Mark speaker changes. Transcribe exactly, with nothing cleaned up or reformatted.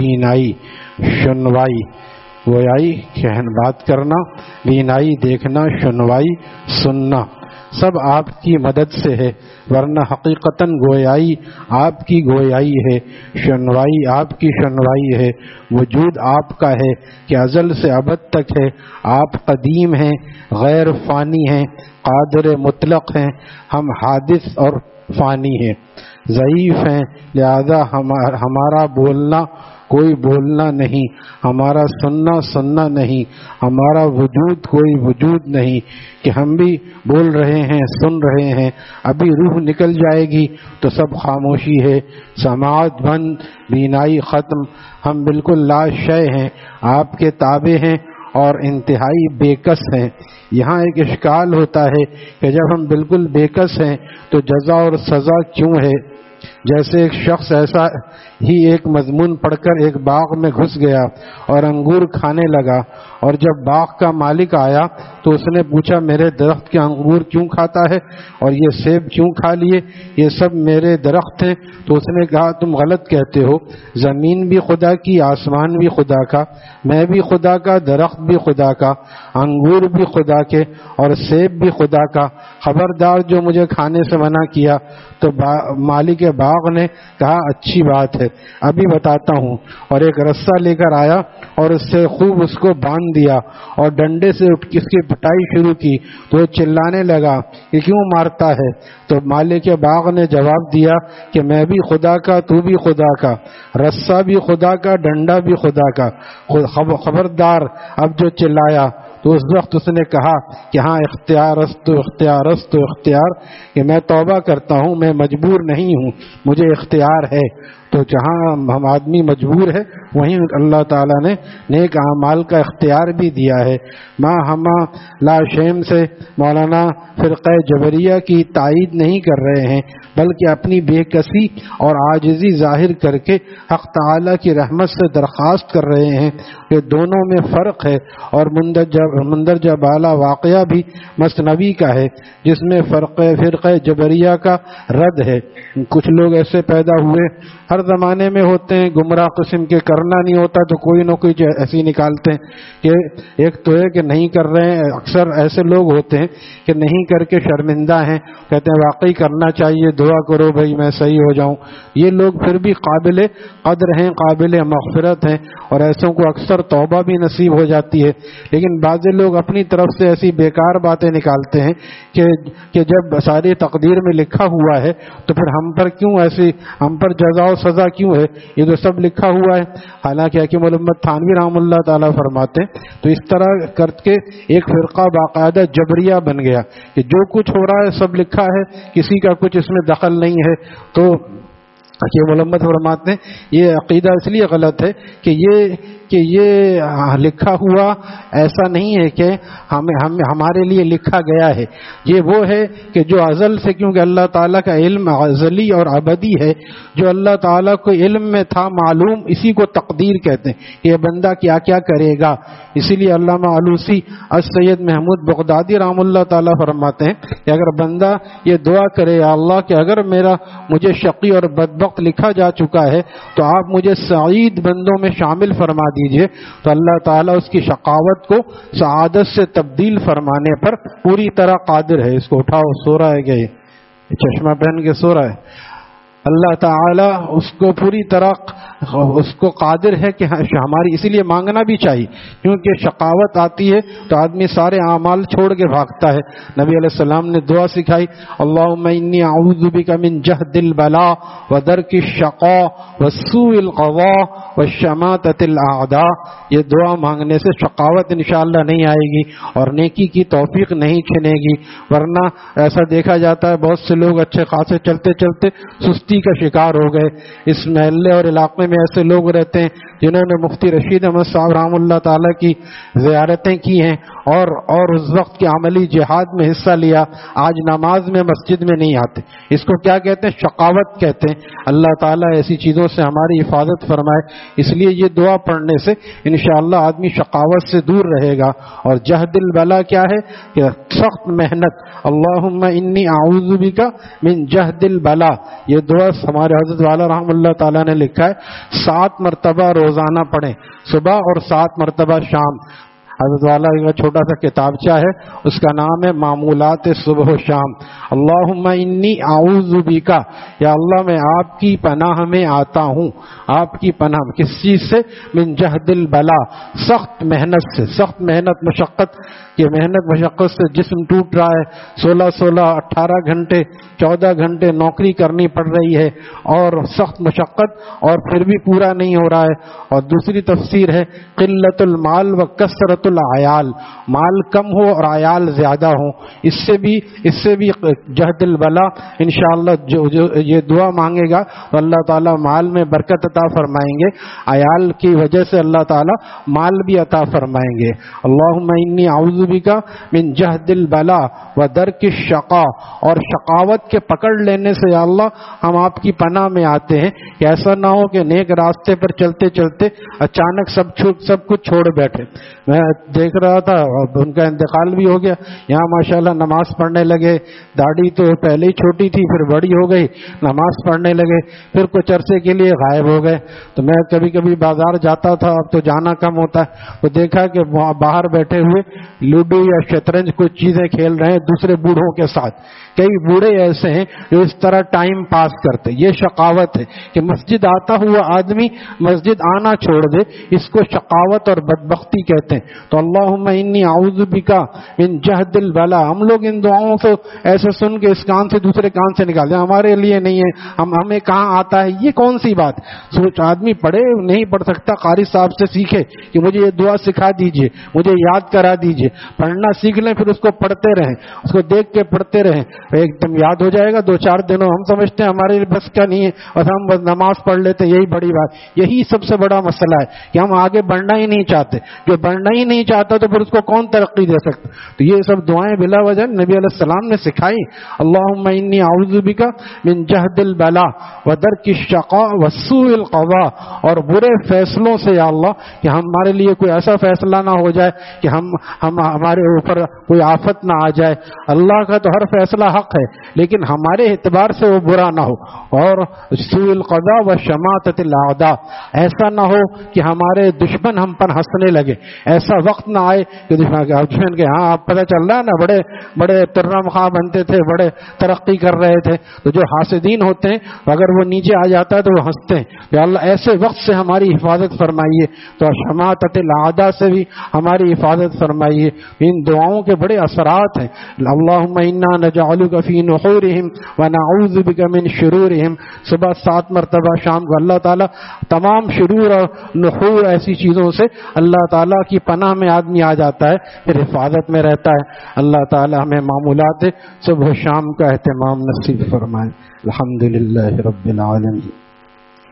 Speaker 1: بینائی، سنوائی، گویائی بات کرنا، بینائی دیکھنا، سنوائی سننا، سب آپ کی مدد سے ہے، ورنہ حقیقتاً گویائی آپ کی گویائی ہے، سنوائی آپ کی سنوائی ہے، وجود آپ کا ہے کہ ازل سے ابد تک ہے، آپ قدیم ہیں، غیر فانی ہیں، قادر مطلق ہیں، ہم حادث اور فانی ہیں، ضعیف ہیں، لہذا ہمارا بولنا کوئی بولنا نہیں، ہمارا سننا سننا نہیں، ہمارا وجود کوئی وجود نہیں کہ ہم بھی بول رہے ہیں، سن رہے ہیں، ابھی روح نکل جائے گی تو سب خاموشی ہے، سماعت بند، بینائی ختم، ہم بالکل لا شے ہیں، آپ کے تابع ہیں اور انتہائی بے کس ہیں۔ یہاں ایک اشکال ہوتا ہے کہ جب ہم بالکل بے کس ہیں تو جزا اور سزا کیوں ہے؟ جیسے ایک شخص ایسا ہی ایک مضمون پڑھ کر ایک باغ میں گھس گیا اور انگور کھانے لگا، اور جب باغ کا مالک آیا تو اس نے پوچھا میرے درخت کے انگور کیوں کھاتا ہے اور یہ سیب کیوں کھا لیے؟ یہ سب میرے درخت ہیں۔ تو اس نے کہا تم غلط کہتے ہو، زمین بھی خدا کی، آسمان بھی خدا کا، میں بھی خدا کا، درخت بھی خدا کا، انگور بھی خدا کے اور سیب بھی خدا کا، خبردار جو مجھے کھانے سے منع کیا۔ تو مالک باغ نے کہا اچھی بات ہے، ابھی بتاتا ہوں، اور ایک رسہ لے کر آیا اور اس سے خوب اس کو باندھ دیا اور ڈنڈے سے اس کی پٹائی شروع کی تو وہ چلانے لگا کہ کیوں مارتا ہے؟ تو مالک باغ نے جواب دیا کہ میں بھی خدا کا، تو بھی خدا کا، رسہ بھی خدا کا، ڈنڈا بھی خدا کا، خبردار اب جو چلایا۔ تو اس وقت اس نے کہا کہ ہاں اختیار است تو اختیار است تو اختیار، کہ میں توبہ کرتا ہوں، میں مجبور نہیں ہوں، مجھے اختیار ہے۔ تو جہاں ہم آدمی مجبور ہے وہیں اللہ تعالیٰ نے نیک اعمال کا اختیار بھی دیا ہے۔ ماں ہما لا شیم سے مولانا فرقہ جبریہ کی تائید نہیں کر رہے ہیں، بلکہ اپنی بے کسی اور عاجزی ظاہر کر کے حق تعالیٰ کی رحمت سے درخواست کر رہے ہیں کہ دونوں میں فرق ہے، اور مندرجہ بالا واقعہ بھی مثنوی کا ہے جس میں فرقہ فرقہ جبریہ کا رد ہے۔ کچھ لوگ ایسے پیدا ہوئے، ہر زمانے میں ہوتے ہیں، گمراہ قسم کے، کرنا نہیں ہوتا تو کوئی نہ کوئی ایسی نکالتے ہیں کہ ایک تو ہے کہ نہیں کر رہے ہیں، اکثر ایسے لوگ ہوتے ہیں کہ نہیں کر کے شرمندہ ہیں، کہتے ہیں واقعی کرنا چاہیے، دعا کرو بھائی میں صحیح ہو جاؤں۔ یہ لوگ پھر بھی قابل قدر ہیں، قابل مغفرت ہیں، اور ایسوں کو اکثر توبہ بھی نصیب ہو جاتی ہے۔ لیکن بعض لوگ اپنی طرف سے ایسی بیکار باتیں نکالتے ہیں کہ کہ جب ساری تقدیر میں لکھا ہوا ہے تو پھر ہم پر کیوں ایسی، ہم پر جزا و سزا کیوں ہے؟ یہ تو سب لکھا ہوا ہے۔ حالانکہ حکیم الامت تھانوی رحم اللہ تعالیٰ فرماتے ہیں تو اس طرح کر کے ایک فرقہ باقاعدہ جبریہ بن گیا کہ جو کچھ ہو رہا ہے سب لکھا ہے، کسی کا کچھ اس میں دخل نہیں ہے۔ تو حکیم الامت فرماتے ہیں یہ عقیدہ اس لیے غلط ہے کہ یہ کہ یہ لکھا ہوا ایسا نہیں ہے کہ ہمیں ہم ہمارے لیے لکھا گیا ہے، یہ وہ ہے کہ جو ازل سے، کیونکہ اللہ تعالیٰ کا علم ازلی اور ابدی ہے، جو اللہ تعالیٰ کو علم میں تھا معلوم، اسی کو تقدیر کہتے ہیں کہ یہ بندہ کیا کیا کرے گا۔ اسی لیے علامہ علوسی السید محمود بغدادی رحم اللہ تعالیٰ فرماتے ہیں کہ اگر بندہ یہ دعا کرے یا اللہ کہ اگر میرا مجھے شقی اور بدبخت لکھا جا چکا ہے تو آپ مجھے سعید بندوں میں شامل فرما دیجئے، تو اللہ تعالیٰ اس کی شقاوت کو سعادت سے تبدیل فرمانے پر پوری طرح قادر ہے۔ اس کو اٹھاؤ، سو رہا ہے کہ یہ چشمہ پہن کے سو رہا ہے؟ اللہ تعالیٰ اس کو پوری طرح اس کو قادر ہے کہ ہماری، اسی لیے مانگنا بھی چاہیے، کیونکہ شقاوت آتی ہے تو آدمی سارے اعمال چھوڑ کے بھاگتا ہے۔ نبی علیہ السلام نے دعا سکھائی، اللہم انی اعوذ بک من جہد البلاء ودرک الشقاء وسوء القضاء وشماتۃ الاعداء۔ یہ دعا مانگنے سے شقاوت انشاءاللہ نہیں آئے گی اور نیکی کی توفیق نہیں چھنے گی، ورنہ ایسا دیکھا جاتا ہے بہت سے لوگ اچھے خاصے چلتے چلتے سستی کا شکار ہو گئے۔ اس محلے اور علاقے میں ایسے لوگ رہتے ہیں جنہوں نے مفتی رشید احمد صاحب رحم اللہ تعالیٰ کی زیارتیں کی ہیں اور اور اس وقت کے عملی جہاد میں حصہ لیا، آج نماز میں مسجد میں نہیں آتے۔ اس کو کیا کہتے ہیں؟ شقاوت کہتے ہیں۔ اللہ تعالیٰ ایسی چیزوں سے ہماری حفاظت فرمائے۔ اس لیے یہ دعا پڑھنے سے انشاءاللہ آدمی شقاوت سے دور رہے گا۔ اور جہد البلا کیا ہے؟ کہ سخت محنت، اللہم انی اعوذ بک من جہد البلا، یہ دعا ہمارے حضرت والا رحم اللہ تعالیٰ نے لکھا ہے سات مرتبہ روزانہ پڑھیں، صبح اور سات مرتبہ شام۔ حضرت والا کا چھوٹا سا کتابچہ ہے، اس کا نام ہے معمولات صبح و شام۔ اللہم انی اعوذ بک، یا اللہ میں آپ کی پناہ میں آتا ہوں، آپ کی پناہ کس چیز سے؟ من جہد البلا، سخت محنت سے، سخت محنت مشقت، یہ محنت مشقت سے جسم ٹوٹ رہا ہے، سولہ سولہ اٹھارہ گھنٹے چودہ گھنٹے نوکری کرنی پڑ رہی ہے اور سخت مشقت، اور پھر بھی پورا نہیں ہو رہا ہے۔ اور دوسری تفسیر ہے قلت المال و کثرت العیال، مال کم ہو اور عیال زیادہ ہو، اس سے بھی اس سے بھی جہد البلا۔ انشاءاللہ جو, جو یہ دعا مانگے گا تو اللہ تعالیٰ مال میں برکت عطا فرمائیں گے، عیال کی وجہ سے اللہ تعالیٰ مال بھی عطا فرمائیں گے۔ اللہم انی اعوذ بک من جہد البلا و درک الشقا، اور شقاوت کے پکڑ لینے سے یا اللہ ہم آپ کی پناہ میں آتے ہیں کہ ایسا نہ ہو کہ نیک راستے پر چلتے چلتے اچانک سب سب کچھ چھوڑ بیٹھے۔ میں دیکھ رہا تھا ان کا انتقال بھی ہو گیا، یہاں ماشاءاللہ نماز پڑھنے لگے، داڑھی تو پہلے ہی چھوٹی تھی پھر بڑی ہو گئی، نماز پڑھنے لگے، پھر کچھ عرصے کے لیے غائب ہو گئے۔ تو میں کبھی کبھی بازار جاتا تھا، اب تو جانا کم ہوتا ہے، تو دیکھا کہ باہر بیٹھے ہوئے لوڈو یا شطرنج کچھ چیزیں کھیل رہے ہیں دوسرے بوڑھوں کے ساتھ۔ کئی بوڑھے ایسے ہیں جو اس طرح ٹائم پاس کرتے، یہ شقاوت ہے کہ مسجد آتا ہوا آدمی مسجد آنا چھوڑ دے، اس کو شقاوت اور بدبختی کہتے ہیں۔ تو اللہم انی اعوذ بک من جہد البلا، ہم لوگ ان دعاؤں کو ایسے سن کے اس کان سے دوسرے کان سے نکالتے ہیں، ہمارے لیے نہیں ہے، ہم ہمیں کہاں آتا ہے، یہ کون سی بات؟ سوچ آدمی پڑھے نہیں پڑھ سکتا، قاری صاحب سے سیکھے کہ مجھے یہ دعا سکھا دیجئے، مجھے یاد کرا دیجئے، پڑھنا سیکھ لیں، پھر اس کو پڑھتے رہیں، اس کو دیکھ کے پڑھتے رہیں، ایک دم یاد ہو جائے گا دو چار دنوں۔ ہم سمجھتے ہیں ہمارے بس کا نہیں ہے، بس ہم بس نماز پڑھ لیتے، یہی بڑی بات۔ یہی سب سے بڑا مسئلہ ہے کہ ہم آگے بڑھنا ہی نہیں چاہتے، جو بڑھنا ہی نہیں چاہتا تو پھر اس کو کون ترقی دے سکتا؟ تو یہ سب دعائیں بلا وجہ نبی علیہ السلام نے سکھائی۔ اللہم انی اعوذ بک من جہد البلا و درک الشقاء و سوء القضاء، اور برے فیصلوں سے یا اللہ کہ ہمارے لیے کوئی ایسا فیصلہ نہ ہو جائے کہ ہم ہم ہمارے اوپر کوئی آفت نہ آ جائے۔ اللہ کا تو ہر فیصلہ حق ہے لیکن ہمارے اعتبار سے وہ برا نہ ہو۔ اور سوء القضاء و شماتۃ الاعداء، ایسا نہ ہو کہ ہمارے دشمن ہم پر ہنسنے لگے، ایسا وقت نہ آئے کہ دشمن کے ہاں آپ پتہ چل رہا ہے نا بڑے بڑے ترم خواہ بنتے تھے، بڑے ترقی کر رہے تھے، تو جو حاسدین ہوتے ہیں اگر وہ نیچے آ جاتا ہے تو وہ ہنستے ہیں۔ یا اللہ ایسے وقت سے ہماری حفاظت فرمائیے، تو شماتۃ الاعداء سے بھی ہماری حفاظت فرمائیے۔ ان دعاؤں کے بڑے اثرات ہیں۔ اللہم انا نجعلک فی نحورہم ونعوذ بک من شرورہم، صبح سات مرتبہ، شام کو۔ اللہ تعالیٰ تمام شرور اور نحور ایسی چیزوں سے اللہ تعالیٰ کی پناہ میں آدمی آ جاتا ہے، پھر حفاظت میں رہتا ہے۔ اللہ تعالیٰ ہمیں معمولات صبح و شام کا اہتمام نصیب فرمائے۔ الحمدللہ رب العالمین۔